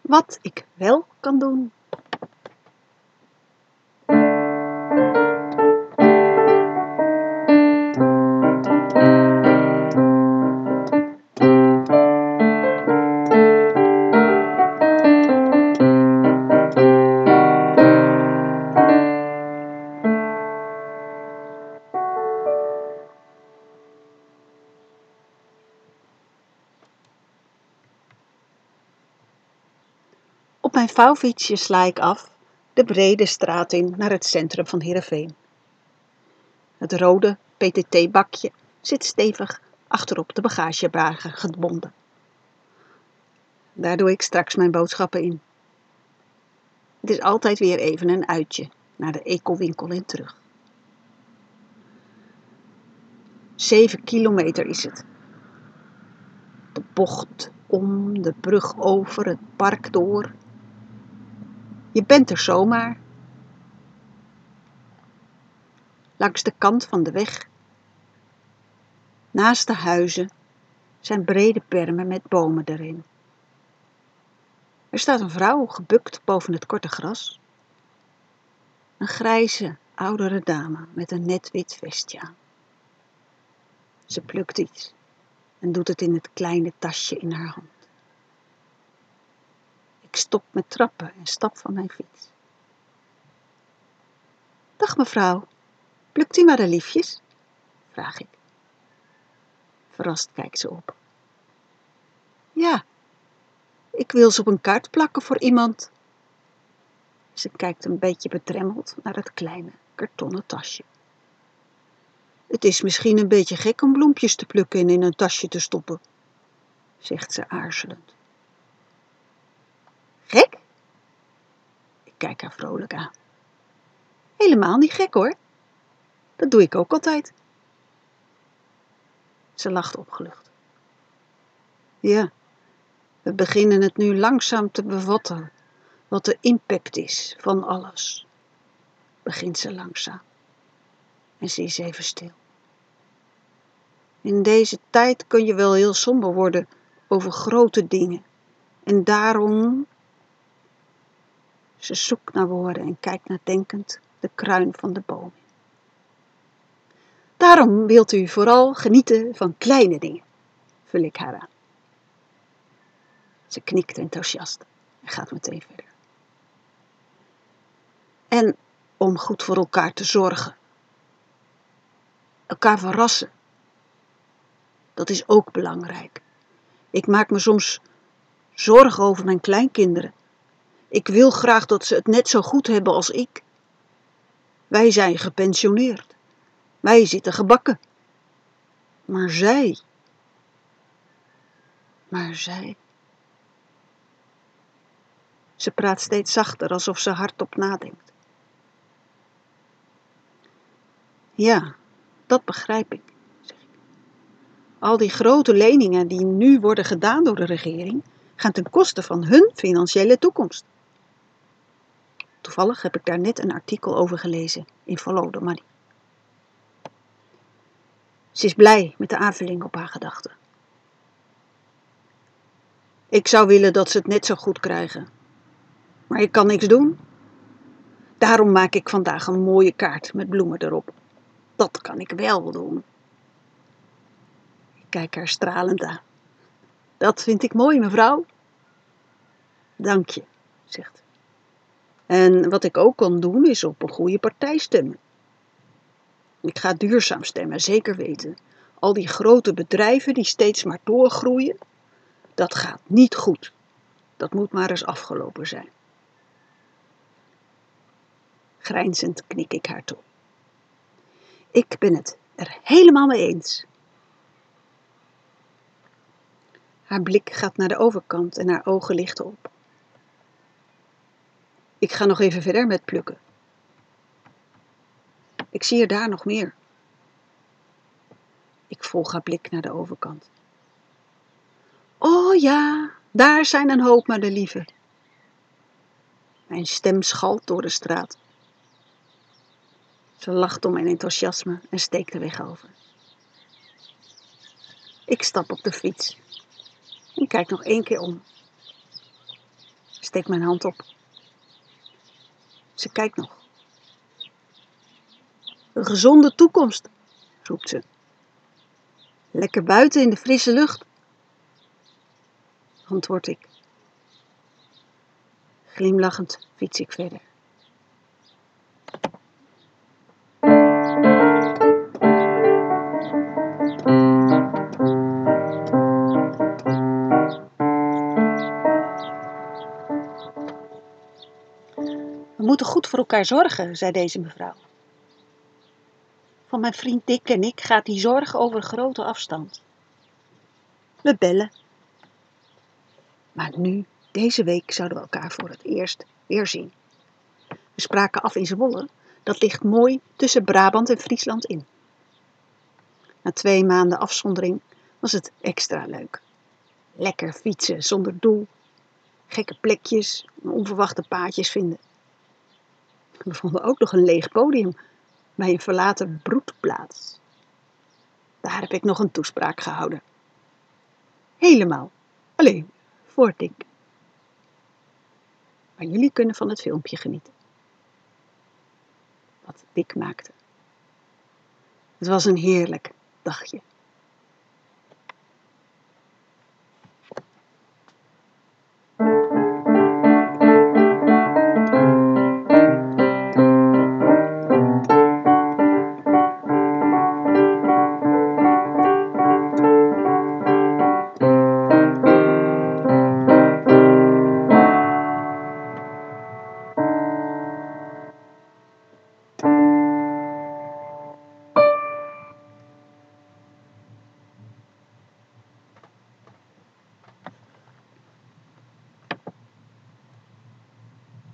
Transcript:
Wat ik wel kan doen. Op mijn vouwfietsje sla ik af de brede straat in naar het centrum van Heerenveen. Het rode PTT-bakje zit stevig achterop de bagagewagen gebonden. Daar doe ik straks mijn boodschappen in. Het is altijd weer even een uitje naar de ecowinkel en terug. 7 kilometer is het. De bocht om, de brug over, het park door. Je bent er zomaar. Langs de kant van de weg, naast de huizen, zijn brede permen met bomen erin. Er staat een vrouw gebukt boven het korte gras. Een grijze, oudere dame met een net wit vestje aan. Ze plukt iets en doet het in het kleine tasje in haar hand. Ik stop met trappen en stap van mijn fiets. Dag mevrouw, plukt u madeliefjes? Vraag ik. Verrast kijkt ze op. Ja, ik wil ze op een kaart plakken voor iemand. Ze kijkt een beetje bedremmeld naar het kleine kartonnen tasje. Het is misschien een beetje gek om bloempjes te plukken en in een tasje te stoppen, zegt ze aarzelend. Gek? Ik kijk haar vrolijk aan. Helemaal niet gek hoor. Dat doe ik ook altijd. Ze lacht opgelucht. Ja, we beginnen het nu langzaam te bevatten, wat de impact is van alles, begint ze langzaam. En ze is even stil. In deze tijd kun je wel heel somber worden over grote dingen. En daarom... Ze zoekt naar woorden en kijkt nadenkend de kruin van de boom. Daarom wilt u vooral genieten van kleine dingen, vul ik haar aan. Ze knikt enthousiast en gaat meteen verder. En om goed voor elkaar te zorgen. Elkaar verrassen. Dat is ook belangrijk. Ik maak me soms zorgen over mijn kleinkinderen. Ik wil graag dat ze het net zo goed hebben als ik. Wij zijn gepensioneerd. Wij zitten gebakken. Maar zij... Ze praat steeds zachter, alsof ze hardop nadenkt. Ja, dat begrijp ik, zeg ik. Al die grote leningen die nu worden gedaan door de regering, gaan ten koste van hun financiële toekomst. Toevallig heb ik daar net een artikel over gelezen in Follow the Money. Ze is blij met de aanvulling op haar gedachten. Ik zou willen dat ze het net zo goed krijgen. Maar ik kan niks doen. Daarom maak ik vandaag een mooie kaart met bloemen erop. Dat kan ik wel doen. Ik kijk haar stralend aan. Dat vind ik mooi, mevrouw. Dank je, zegt ze. En wat ik ook kan doen is op een goede partij stemmen. Ik ga duurzaam stemmen, zeker weten. Al die grote bedrijven die steeds maar doorgroeien, dat gaat niet goed. Dat moet maar eens afgelopen zijn. Grijnzend knik ik haar toe. Ik ben het er helemaal mee eens. Haar blik gaat naar de overkant en haar ogen lichten op. Ik ga nog even verder met plukken. Ik zie er daar nog meer. Ik volg haar blik naar de overkant. Oh ja, daar zijn een hoop madelieven. Mijn stem schalt door de straat. Ze lacht om mijn enthousiasme en steekt de weg over. Ik stap op de fiets en kijk nog 1 keer om. Steek mijn hand op. Ze kijkt nog. Een gezonde toekomst, roept ze. Lekker buiten in de frisse lucht, antwoord ik. Glimlachend fiets ik verder. We moeten goed voor elkaar zorgen, zei deze mevrouw. Van mijn vriend Dick en ik gaat die zorg over een grote afstand. We bellen. Maar nu, deze week, zouden we elkaar voor het eerst weer zien. We spraken af in Zwolle, dat ligt mooi tussen Brabant en Friesland in. Na 2 maanden afzondering was het extra leuk. Lekker fietsen zonder doel, gekke plekjes en onverwachte paadjes vinden. We vonden ook nog een leeg podium bij een verlaten broedplaats. Daar heb ik nog een toespraak gehouden. Helemaal alleen voor Dick. Maar jullie kunnen van het filmpje genieten. Wat Dick maakte. Het was een heerlijk dagje.